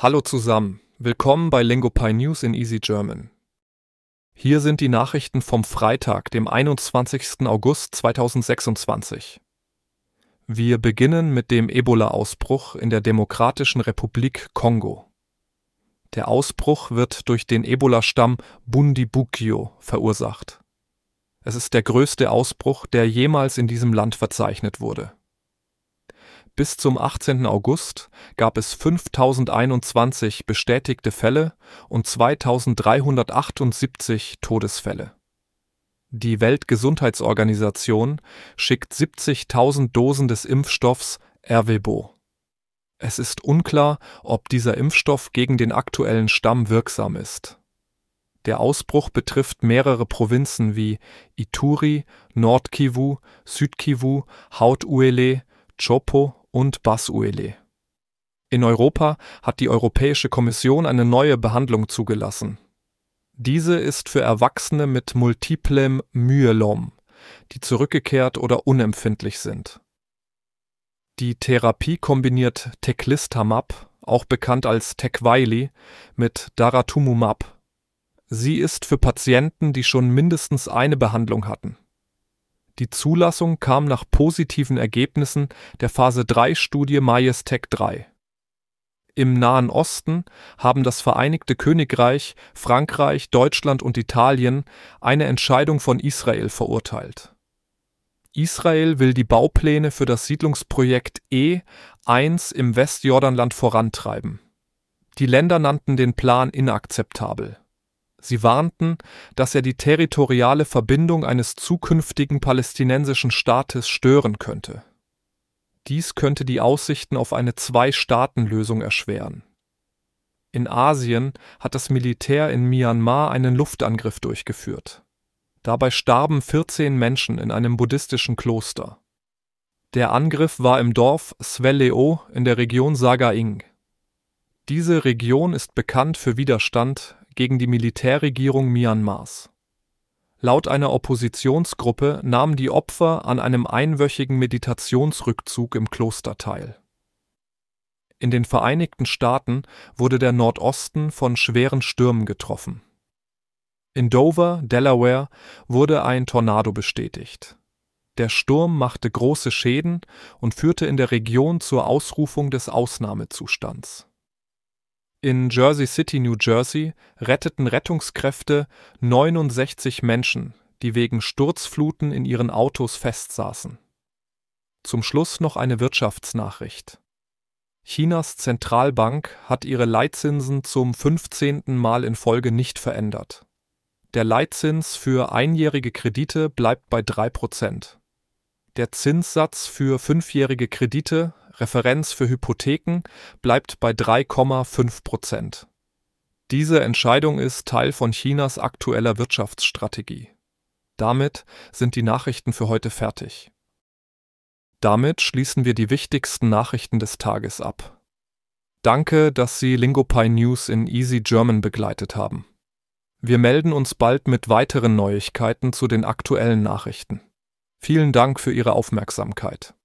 Hallo zusammen, willkommen bei Lingopie News in Easy German. Hier sind die Nachrichten vom Freitag, dem 21. August 2026. Wir beginnen mit dem Ebola-Ausbruch in der Demokratischen Republik Kongo. Der Ausbruch wird durch den Ebola-Stamm Bundibugyo verursacht. Es ist der größte Ausbruch, der jemals in diesem Land verzeichnet wurde. Bis zum 18. August gab es 5.021 bestätigte Fälle und 2.378 Todesfälle. Die Weltgesundheitsorganisation schickt 70.000 Dosen des Impfstoffs Ervebo. Es ist unklar, ob dieser Impfstoff gegen den aktuellen Stamm wirksam ist. Der Ausbruch betrifft mehrere Provinzen wie Ituri, Nord-Kivu, Süd-Kivu, Haut-Uele, Chopo und Bas-Uele. In Europa hat die Europäische Kommission eine neue Behandlung zugelassen. Diese ist für Erwachsene mit multiplem Myelom, die zurückgekehrt oder unempfindlich sind. Die Therapie kombiniert Teclistamab, auch bekannt als Tecvayli, mit Daratumumab. Sie ist für Patienten, die schon mindestens eine Behandlung hatten. Die Zulassung kam nach positiven Ergebnissen der Phase-3-Studie MAJESTEC-3. Im Nahen Osten haben das Vereinigte Königreich, Frankreich, Deutschland und Italien eine Entscheidung von Israel verurteilt. Israel will die Baupläne für das Siedlungsprojekt E1 im Westjordanland vorantreiben. Die Länder nannten den Plan inakzeptabel. Sie warnten, dass er die territoriale Verbindung eines zukünftigen palästinensischen Staates stören könnte. Dies könnte die Aussichten auf eine Zwei-Staaten-Lösung erschweren. In Asien hat das Militär in Myanmar einen Luftangriff durchgeführt. Dabei starben 14 Menschen in einem buddhistischen Kloster. Der Angriff war im Dorf Swelleo in der Region Sagaing. Diese Region ist bekannt für Widerstand gegen die Militärregierung Myanmars. Laut einer Oppositionsgruppe nahmen die Opfer an einem einwöchigen Meditationsrückzug im Kloster teil. In den Vereinigten Staaten wurde der Nordosten von schweren Stürmen getroffen. In Dover, Delaware, wurde ein Tornado bestätigt. Der Sturm machte große Schäden und führte in der Region zur Ausrufung des Ausnahmezustands. In Jersey City, New Jersey, retteten Rettungskräfte 69 Menschen, die wegen Sturzfluten in ihren Autos festsaßen. Zum Schluss noch eine Wirtschaftsnachricht. Chinas Zentralbank hat ihre Leitzinsen zum 15. Mal in Folge nicht verändert. Der Leitzins für einjährige Kredite bleibt bei 3%. Der Zinssatz für 5-jährige Kredite, Referenz für Hypotheken, bleibt bei 3,5%. Diese Entscheidung ist Teil von Chinas aktueller Wirtschaftsstrategie. Damit sind die Nachrichten für heute fertig. Damit schließen wir die wichtigsten Nachrichten des Tages ab. Danke, dass Sie Lingopie News in Easy German begleitet haben. Wir melden uns bald mit weiteren Neuigkeiten zu den aktuellen Nachrichten. Vielen Dank für Ihre Aufmerksamkeit.